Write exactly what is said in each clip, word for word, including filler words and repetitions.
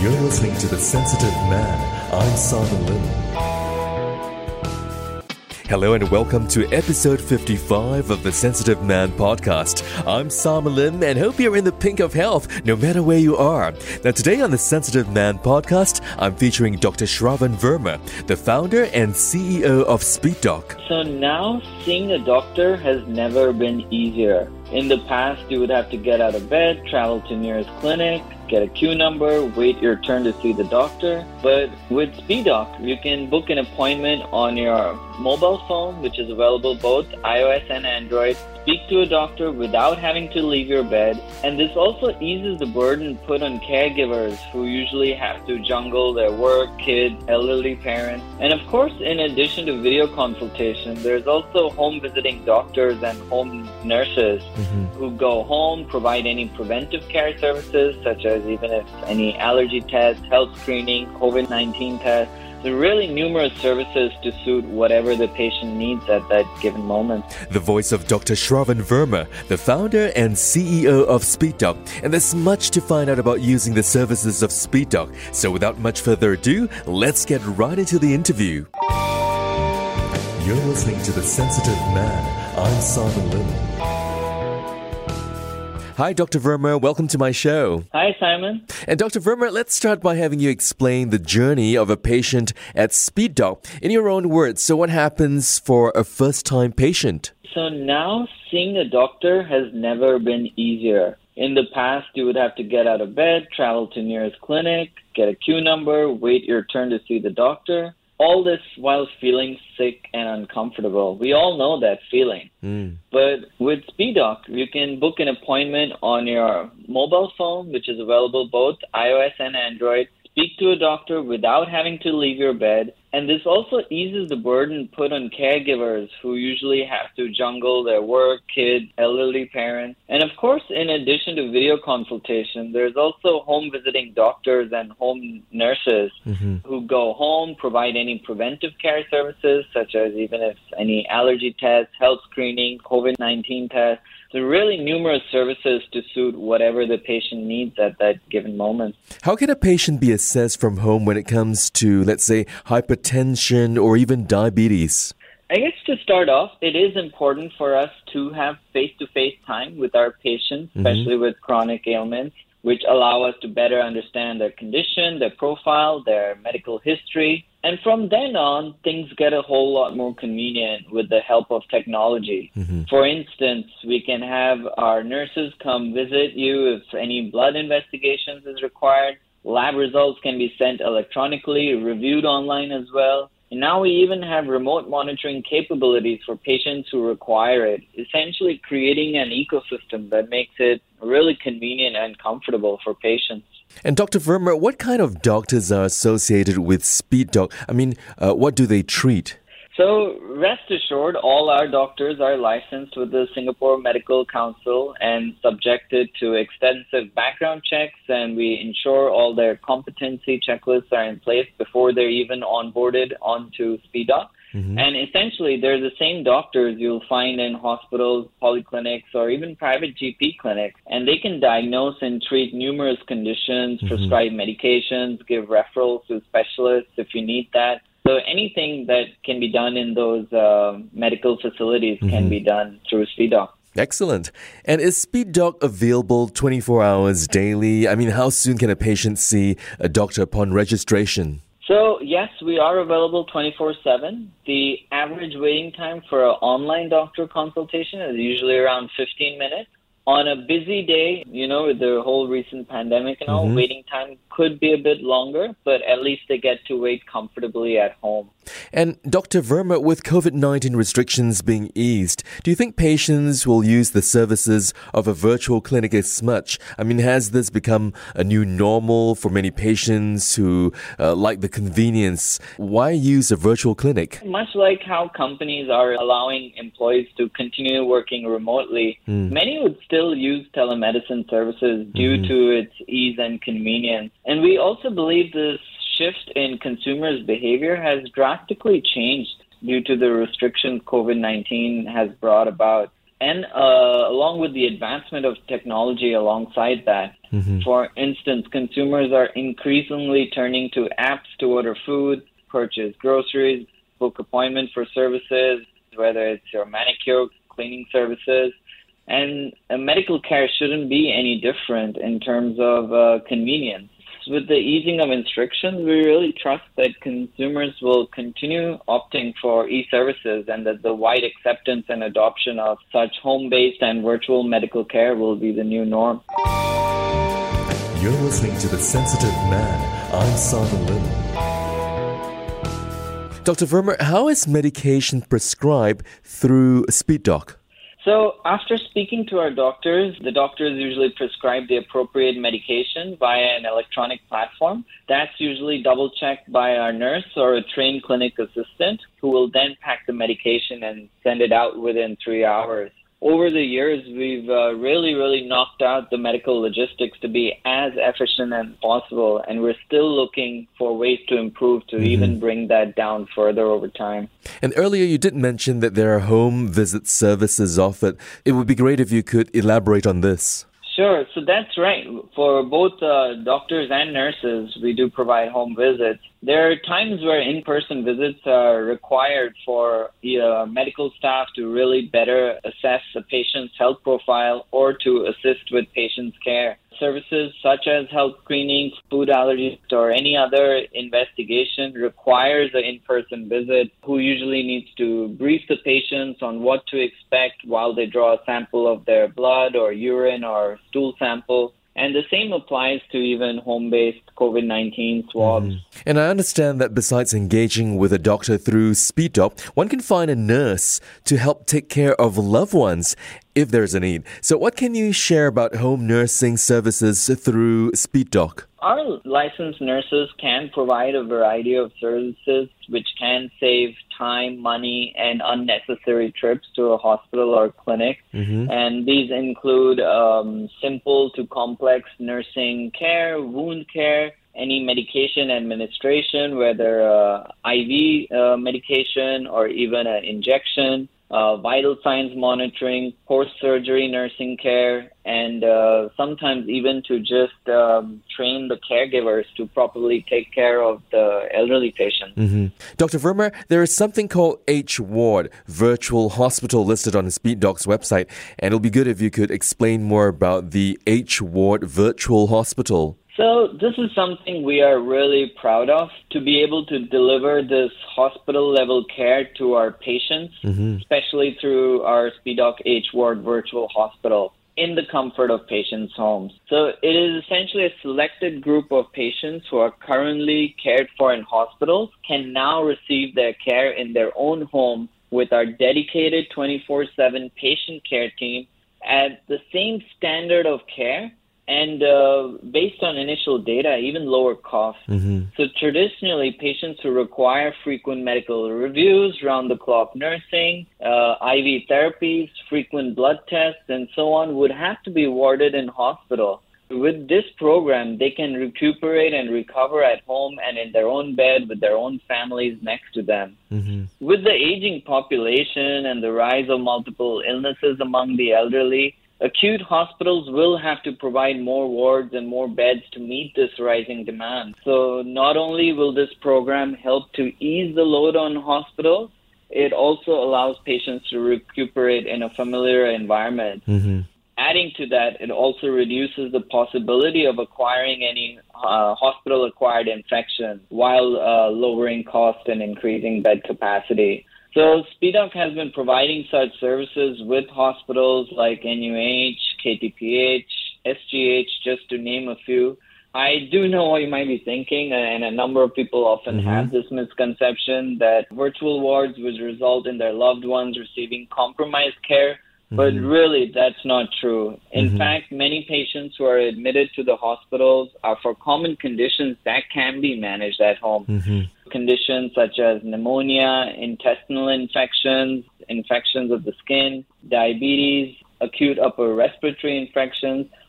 You're listening to The Sensitive Man. I'm Simon Lim. Hello and welcome to episode fifty-five of the Sensitive Man podcast. I'm Simon Lim and hope you're in the pink of health no matter where you are. Now today on the Sensitive Man podcast, I'm featuring Doctor Shravan Verma, the founder and C E O of SpeedDoc. So now seeing a doctor has never been easier. In the past, you would have to get out of bed, travel to nearest clinic, get a queue number, wait your turn to see the doctor. But with SpeedDoc, you can book an appointment on your mobile phone, which is available both iOS and Android. Speak to a doctor without having to leave your bed. And this also eases the burden put on caregivers who usually have to juggle their work, kids, elderly parents. And of course, in addition to video consultation, there's also home visiting doctors and home nurses mm-hmm. who go home, provide any preventive care services, such as even if any allergy tests, health screening, covid nineteen tests. There are really numerous services to suit whatever the patient needs at that given moment. The voice of Doctor Shravan Verma, the founder and C E O of SpeedDoc. And there's much to find out about using the services of SpeedDoc. So without much further ado, let's get right into the interview. You're listening to The Sensitive Man. I'm Simon Lim. Hi, Doctor Verma. Welcome to my show. Hi, Simon. And Doctor Verma, let's start by having you explain the journey of a patient at SpeedDoc in your own words. So what happens for a first-time patient? So now seeing a doctor has never been easier. In the past, you would have to get out of bed, travel to nearest clinic, get a queue number, wait your turn to see the doctor. All this while feeling sick and uncomfortable. We all know that feeling. Mm. But with SpeedDoc, you can book an appointment on your mobile phone, which is available both iOS and Android. Speak to a doctor without having to leave your bed. And this also eases the burden put on caregivers who usually have to juggle their work, kids, elderly parents. And of course, in addition to video consultation, there's also home visiting doctors and home nurses mm-hmm. who go home, provide any preventive care services, such as even if any allergy tests, health screening, covid nineteen tests. There are really numerous services to suit whatever the patient needs at that given moment. How can a patient be assessed from home when it comes to, let's say, hypertension or even diabetes? I guess to start off, it is important for us to have face-to-face time with our patients, especially mm-hmm. with chronic ailments, which allow us to better understand their condition, their profile, their medical history. And from then on, things get a whole lot more convenient with the help of technology. Mm-hmm. For instance, we can have our nurses come visit you if any blood investigations is required. Lab results can be sent electronically, reviewed online as well. And now we even have remote monitoring capabilities for patients who require it, essentially creating an ecosystem that makes it really convenient and comfortable for patients. And Doctor Verma, what kind of doctors are associated with SpeedDoc? I mean, uh, what do they treat? So rest assured, all our doctors are licensed with the Singapore Medical Council and subjected to extensive background checks, and we ensure all their competency checklists are in place before they're even onboarded onto SpeedDoc. Mm-hmm. And essentially, they're the same doctors you'll find in hospitals, polyclinics, or even private G P clinics. And they can diagnose and treat numerous conditions, mm-hmm. prescribe medications, give referrals to specialists if you need that. So anything that can be done in those uh, medical facilities mm-hmm. can be done through SpeedDoc. Excellent. And is SpeedDoc available twenty-four hours daily? I mean, how soon can a patient see a doctor upon registration? So, yes, we are available twenty-four seven. The average waiting time for an online doctor consultation is usually around fifteen minutes. On a busy day, you know, with the whole recent pandemic and all, mm-hmm. waiting time could be a bit longer, but at least they get to wait comfortably at home. And Doctor Verma, with covid nineteen restrictions being eased, do you think patients will use the services of a virtual clinic as much? I mean, has this become a new normal for many patients who uh, like the convenience? Why use a virtual clinic? Much like how companies are allowing employees to continue working remotely, mm. many would still use telemedicine services due mm-hmm. to its ease and convenience. And we also believe this shift in consumers' behavior has drastically changed due to the restrictions covid nineteen has brought about. And uh, along with the advancement of technology alongside that, mm-hmm. for instance, consumers are increasingly turning to apps to order food, purchase groceries, book appointments for services, whether it's your manicure, cleaning services. And uh, medical care shouldn't be any different in terms of uh, convenience. With the easing of restrictions, we really trust that consumers will continue opting for e-services and that the wide acceptance and adoption of such home-based and virtual medical care will be the new norm. You're listening to The Sensitive Man. I'm Simon Lim. Doctor Verma, how is medication prescribed through SpeedDoc? So after speaking to our doctors, the doctors usually prescribe the appropriate medication via an electronic platform. That's usually double-checked by our nurse or a trained clinic assistant who will then pack the medication and send it out within three hours. Over the years, we've uh, really, really knocked out the medical logistics to be as efficient as possible, and we're still looking for ways to improve to mm-hmm. even bring that down further over time. And earlier you did mention that there are home visit services offered. It would be great if you could elaborate on this. Sure. So that's right. For both uh, doctors and nurses, we do provide home visits. There are times where in-person visits are required for uh, medical staff to really better assess a patient's health profile or to assist with patient's care. Services such as health screening, food allergies, or any other investigation requires an in-person visit who usually needs to brief the patients on what to expect while they draw a sample of their blood or urine or stool sample. And the same applies to even home-based COVID nineteen swabs. Mm. And I understand that besides engaging with a doctor through SpeedDoc, one can find a nurse to help take care of loved ones if there's a need. So what can you share about home nursing services through SpeedDoc? Our licensed nurses can provide a variety of services which can save time, money, and unnecessary trips to a hospital or clinic. Mm-hmm. And these include um, simple to complex nursing care, wound care, any medication administration, whether uh, I V uh, medication or even an injection, uh, vital signs monitoring, post-surgery nursing care, and uh, sometimes even to just um, train the caregivers to properly take care of the elderly patients. Mm-hmm. Doctor Verma, there is something called H Ward Virtual Hospital listed on SpeedDoc's website, and it'll be good if you could explain more about the H Ward Virtual Hospital. So this is something we are really proud of, to be able to deliver this hospital-level care to our patients, mm-hmm. especially through our SpeedDoc H Ward Virtual Hospital, in the comfort of patients' homes. So it is essentially a selected group of patients who are currently cared for in hospitals can now receive their care in their own home with our dedicated twenty-four seven patient care team at the same standard of care and uh, based on initial data, even lower cost. Mm-hmm. So traditionally, patients who require frequent medical reviews, round-the-clock nursing, uh, I V therapies, frequent blood tests, and so on would have to be warded in hospital. With this program, they can recuperate and recover at home and in their own bed with their own families next to them. Mm-hmm. With the aging population and the rise of multiple illnesses among the elderly, acute hospitals will have to provide more wards and more beds to meet this rising demand. So not only will this program help to ease the load on hospitals, it also allows patients to recuperate in a familiar environment. Mm-hmm. Adding to that, it also reduces the possibility of acquiring any uh, hospital-acquired infection while uh, lowering cost and increasing bed capacity. So SpeedDoc has been providing such services with hospitals like N U H, K T P H, S G H, just to name a few. I do know what you might be thinking, and a number of people often mm-hmm. have this misconception that virtual wards would result in their loved ones receiving compromised care, mm-hmm. but really that's not true. In mm-hmm. fact, many patients who are admitted to the hospitals are for common conditions that can be managed at home. Mm-hmm. Conditions such as pneumonia, intestinal infections, infections of the skin, diabetes, acute upper respiratory infections,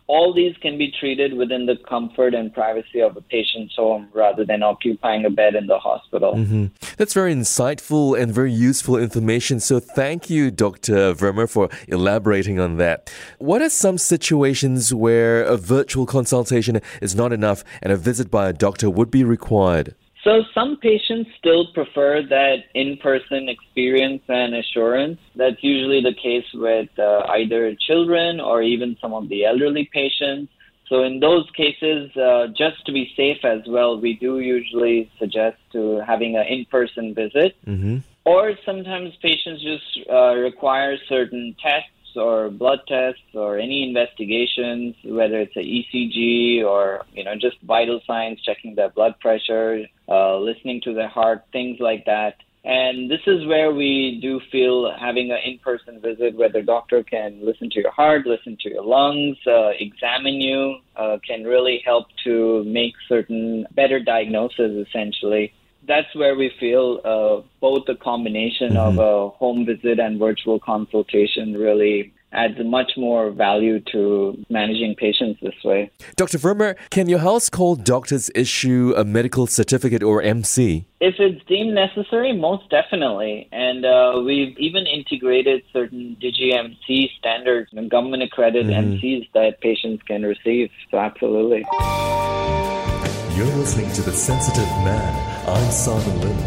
all these can be treated within the comfort and privacy of a patient's home rather than occupying a bed in the hospital. Mm-hmm. That's very insightful and very useful information. So thank you, Doctor Verma, for elaborating on that. What are some situations where a virtual consultation is not enough and a visit by a doctor would be required? So some patients still prefer that in-person experience and assurance. That's usually the case with uh, either children or even some of the elderly patients. So in those cases, uh, just to be safe as well, we do usually suggest to having an in-person visit. Mm-hmm. Or sometimes patients just uh, require certain tests or blood tests or any investigations, whether it's a E C G or, you know, just vital signs, checking their blood pressure, uh, listening to their heart, things like that. And this is where we do feel having an in-person visit where the doctor can listen to your heart, listen to your lungs, uh, examine you, uh, can really help to make certain better diagnoses, essentially. That's where we feel uh, both the combination mm-hmm. of a home visit and virtual consultation really adds much more value to managing patients this way. Doctor Verma, can your house call doctors issue a medical certificate or M C? If it's deemed necessary, most definitely. And uh, we've even integrated certain DigiM C standards and government-accredited mm-hmm. M Cs that patients can receive. So absolutely. You're listening to The Sensitive Man. I'm Simon Lim.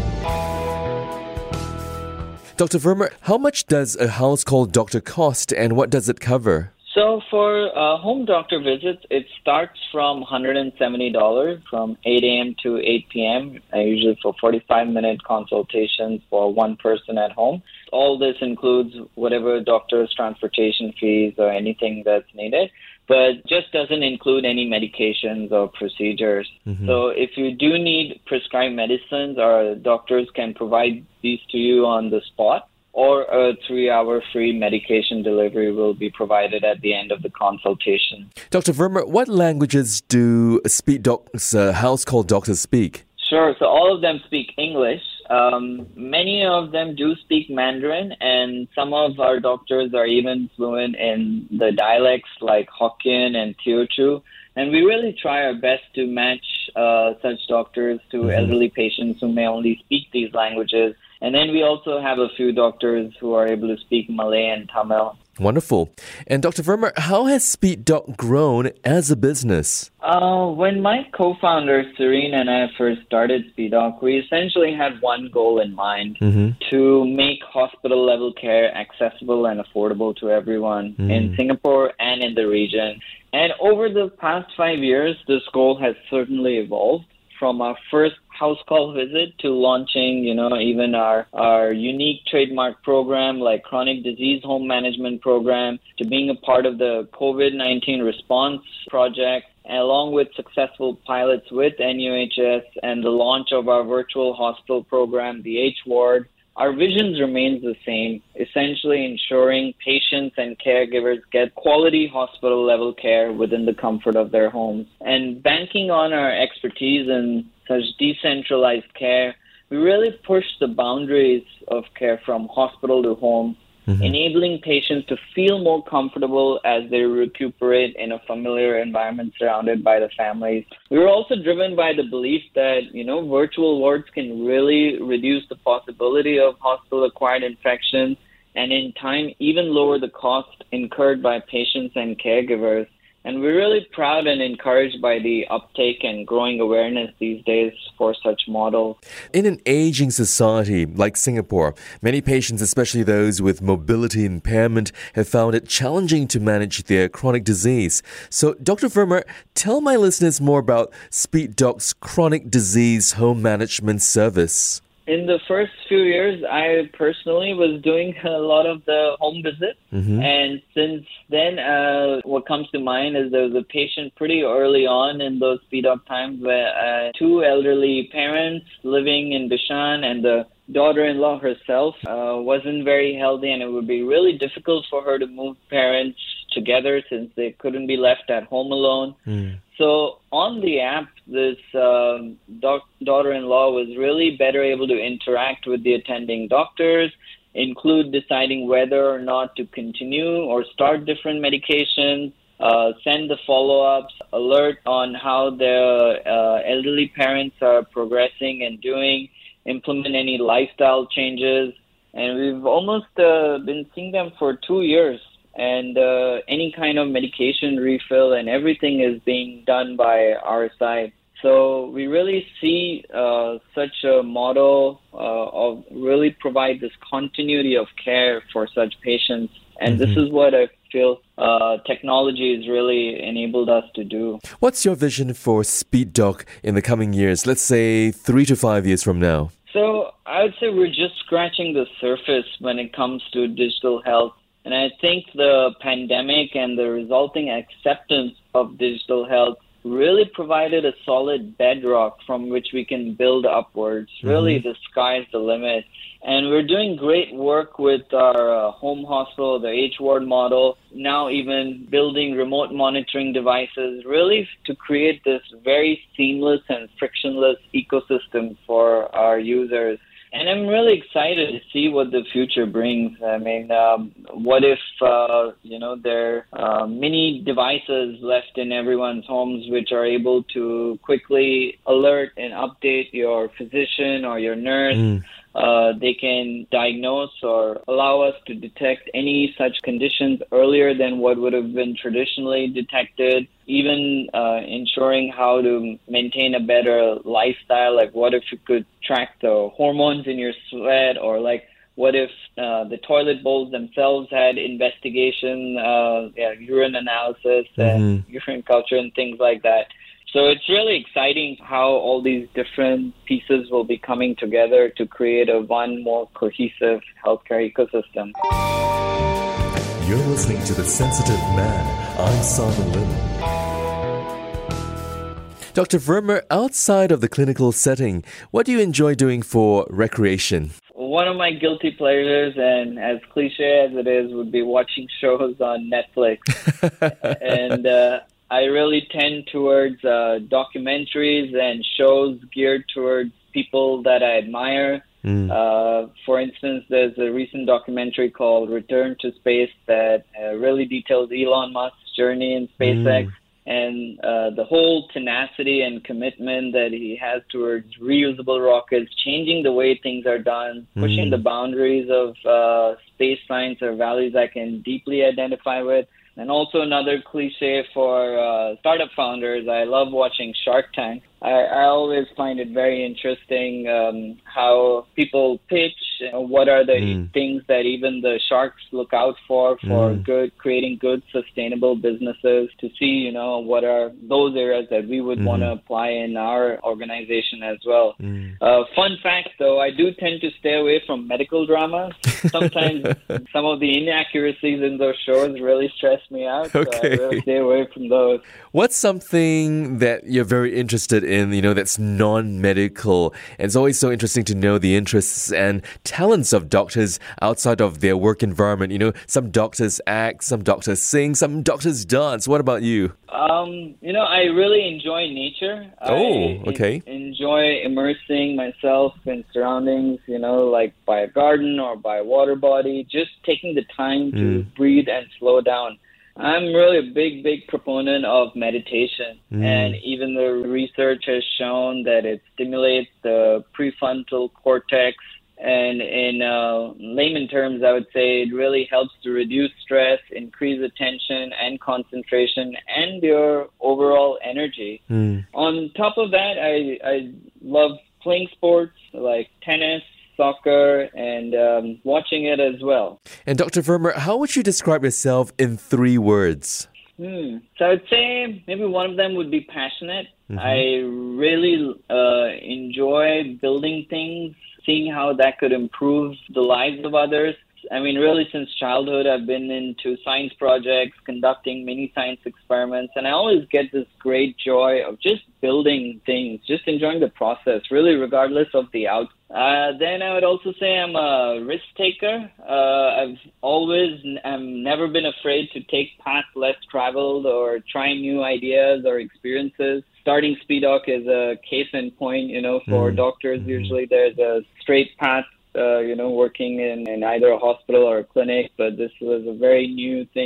Doctor Verma, how much does a house call doctor cost and what does it cover? So for uh, home doctor visits, it starts from one hundred seventy dollars from eight a.m. to eight p.m., uh, usually for forty-five minute consultations for one person at home. All this includes whatever doctor's transportation fees or anything that's needed, but just doesn't include any medications or procedures. Mm-hmm. So if you do need prescribed medicines, our doctors can provide these to you on the spot, or a three-hour free medication delivery will be provided at the end of the consultation. Doctor Verma, what languages do Speed Doc's uh, house call doctors speak? Sure. So all of them speak English. Um, many of them do speak Mandarin, and some of our doctors are even fluent in the dialects like Hokkien and Teochew. And we really try our best to match uh, such doctors to mm-hmm. elderly patients who may only speak these languages. And then we also have a few doctors who are able to speak Malay and Tamil. Wonderful. And Doctor Verma, how has Speed Doc grown as a business? Uh, when my co-founder, Serene, and I first started Speed Doc, we essentially had one goal in mind, mm-hmm. to make hospital-level care accessible and affordable to everyone mm. in Singapore and in the region. And over the past five years, this goal has certainly evolved. From our first house call visit to launching, you know, even our, our unique trademark program like chronic disease home management program, to being a part of the COVID nineteen response project, along with successful pilots with N U H S and the launch of our virtual hospital program, the H-Ward. Our visions remains the same, essentially ensuring patients and caregivers get quality hospital-level care within the comfort of their homes. And banking on our expertise in such decentralized care, we really push the boundaries of care from hospital to home, mm-hmm. enabling patients to feel more comfortable as they recuperate in a familiar environment surrounded by the families. We were also driven by the belief that, you know, virtual wards can really reduce the possibility of hospital-acquired infections and in time even lower the cost incurred by patients and caregivers. And we're really proud and encouraged by the uptake and growing awareness these days for such models. In an aging society like Singapore, many patients, especially those with mobility impairment, have found it challenging to manage their chronic disease. So, Doctor Verma, tell my listeners more about Speed Doc's chronic disease home management service. In the first few years, I personally was doing a lot of the home visits. Mm-hmm. And since then, uh, what comes to mind is there was a patient pretty early on in those Speed Doc times where uh, two elderly parents living in Bishan and the daughter-in-law herself uh, wasn't very healthy, and it would be really difficult for her to move parents together since they couldn't be left at home alone. Mm. So on the app, this um, doc- daughter-in-law was really better able to interact with the attending doctors, include deciding whether or not to continue or start different medications, uh, send the follow-ups, alert on how the uh, elderly parents are progressing and doing, implement any lifestyle changes. And we've almost uh, been seeing them for two years. And uh, any kind of medication refill and everything is being done by our side. So we really see uh, such a model uh, of really provide this continuity of care for such patients. And mm-hmm. this is what I feel uh, technology has really enabled us to do. What's your vision for SpeedDoc in the coming years, let's say three to five years from now? So I would say we're just scratching the surface when it comes to digital health. And I think the pandemic and the resulting acceptance of digital health really provided a solid bedrock from which we can build upwards. Mm-hmm. Really, the sky's the limit. And we're doing great work with our uh, home hospital, the H-Ward model, now even building remote monitoring devices, really to create this very seamless and frictionless ecosystem for our users. And I'm really excited to see what the future brings. I mean, um, what if, uh, you know, there are uh, mini devices left in everyone's homes which are able to quickly alert and update your physician or your nurse. Mm. Uh, they can diagnose or allow us to detect any such conditions earlier than what would have been traditionally detected, even uh, ensuring how to maintain a better lifestyle. Like what if you could track the hormones in your sweat, or like what if uh, the toilet bowls themselves had investigation, uh, yeah, urine analysis mm-hmm. and urine culture and things like that. So it's really exciting how all these different pieces will be coming together to create a one more cohesive healthcare ecosystem. You're listening to The Sensitive Man. I'm Simon Lim. Doctor Verma, outside of the clinical setting, what do you enjoy doing for recreation? One of my guilty pleasures, and as cliche as it is, would be watching shows on Netflix. and uh, I really tend towards uh, documentaries and shows geared towards people that I admire. Mm. Uh, for instance, there's a recent documentary called Return to Space that uh, really details Elon Musk's journey in SpaceX mm. and uh, the whole tenacity and commitment that he has towards reusable rockets, changing the way things are done, mm. pushing the boundaries of uh, space science or values I can deeply identify with. And also another cliche for uh, startup founders, I love watching Shark Tank. I, I always find it very interesting um, how people pitch, you know, what are the mm. things that even the sharks look out for, for mm. good, creating good, sustainable businesses, to see, you know, what are those areas that we would mm. want to apply in our organization as well. Mm. Uh, fun fact, though, I do tend to stay away from medical dramas. Sometimes some of the inaccuracies in those shows really stress me out, okay. so I really stay away from those. What's something that you're very interested in, you know, that's non-medical? And it's always so interesting to know the interests and talents of doctors outside of their work environment. You know, some doctors act, some doctors sing, some doctors dance. What about you? Um, you know, I really enjoy nature. Oh, I okay. en- enjoy immersing myself in surroundings, you know, like by a garden or by a water body, just taking the time to mm. breathe and slow down. I'm really a big, big proponent of meditation. Mm. And even the research has shown that it stimulates the prefrontal cortex. And in uh, layman terms, I would say it really helps to reduce stress, increase attention and concentration, and your overall energy. Mm. On top of that, I, I love playing sports like tennis, soccer, and um, watching it as well. And Doctor Verma, how would you describe yourself in three words? Hmm. So I would say maybe one of them would be passionate. Mm-hmm. I really uh, enjoy building things, seeing how that could improve the lives of others. I mean, really, since childhood, I've been into science projects, conducting mini science experiments, and I always get this great joy of just building things, just enjoying the process, really, regardless of the outcome. Uh, then I would also say I'm a risk taker. Uh, I've always, I've never been afraid to take paths less traveled or try new ideas or experiences. Starting SpeedDoc is a case in point, you know, for mm. doctors. Mm-hmm. Usually there's a straight path, uh, you know, working in, in either a hospital or a clinic, but this was a very new thing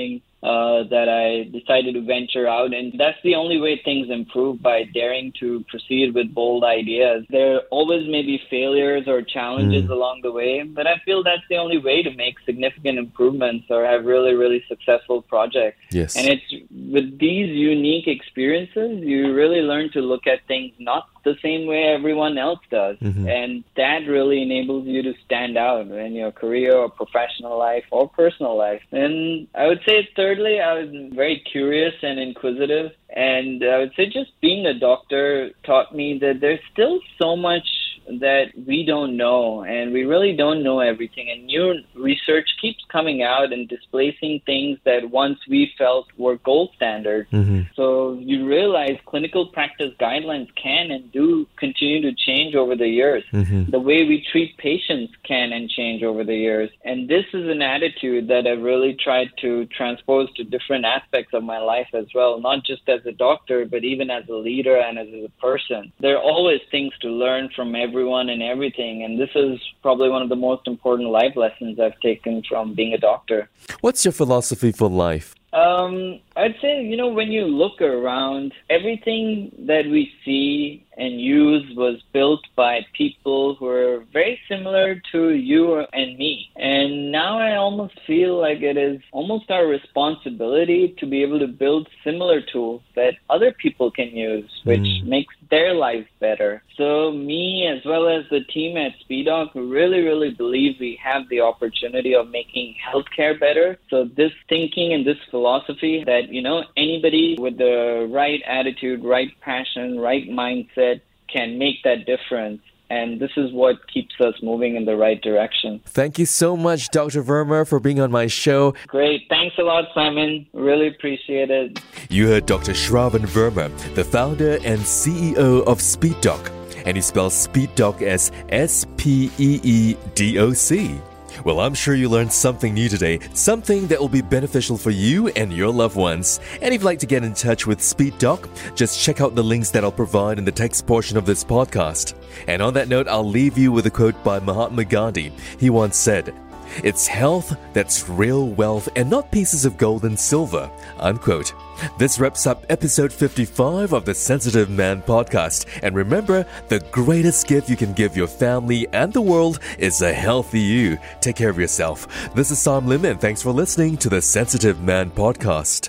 uh, that I decided to venture out. And that's the only way things improve, by daring to proceed with bold ideas. There always may be failures or challenges mm. along the way, but I feel that's the only way to make significant improvements or have really, really successful projects. Yes. And it's with these unique experiences, you really learn to look at things not the same way everyone else does. Mm-hmm. And that really enables you to stand out in your career or professional life or personal life. And I would say thirdly, I was very curious and inquisitive. And I would say just being a doctor taught me that there's still so much that we don't know, and we really don't know everything. And new research keeps coming out and displacing things that once we felt were gold standard. Mm-hmm. So you realize clinical practice guidelines can and do continue to change over the years. Mm-hmm. The way we treat patients can and change over the years. And this is an attitude that I've really tried to transpose to different aspects of my life as well, not just as a doctor, but even as a leader and as a person. There are always things to learn from everyone and everything, and this is probably one of the most important life lessons I've taken from being a doctor. What's your philosophy for life? Um, I'd say, you know, when you look around, everything that we see and use was built by people who are very similar to you and me. And now I almost feel like it is almost our responsibility to be able to build similar tools that other people can use, which mm. makes their lives better. So me, as well as the team at SpeedDoc, really, really believe we have the opportunity of making healthcare better. So this thinking and this philosophy that, you know, anybody with the right attitude, right passion, right mindset can make that difference. And this is what keeps us moving in the right direction. Thank you so much, Doctor Verma, for being on my show. Great. Thanks a lot, Simon. Really appreciate it. You heard Doctor Shravan Verma, the founder and C E O of SpeedDoc. And he spells SpeedDoc as S P E E D O C. Well, I'm sure you learned something new today, something that will be beneficial for you and your loved ones. And if you'd like to get in touch with SpeedDoc, just check out the links that I'll provide in the text portion of this podcast. And on that note, I'll leave you with a quote by Mahatma Gandhi. He once said, "It's health that's real wealth and not pieces of gold and silver," unquote. This wraps up episode fifty-five of the Sensitive Man podcast. And remember, the greatest gift you can give your family and the world is a healthy you. Take care of yourself. This is Sam Lim, and thanks for listening to the Sensitive Man podcast.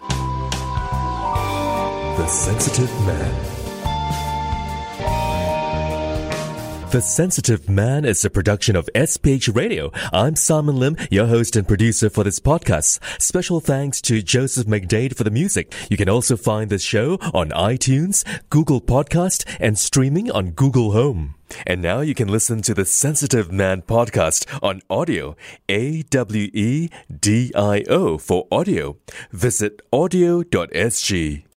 The Sensitive Man. The Sensitive Man is a production of S P H Radio. I'm Simon Lim, your host and producer for this podcast. Special thanks to Joseph McDade for the music. You can also find this show on iTunes, Google Podcast, and streaming on Google Home. And now you can listen to the Sensitive Man podcast on audio, A W E D I O for audio. Visit audio dot s g.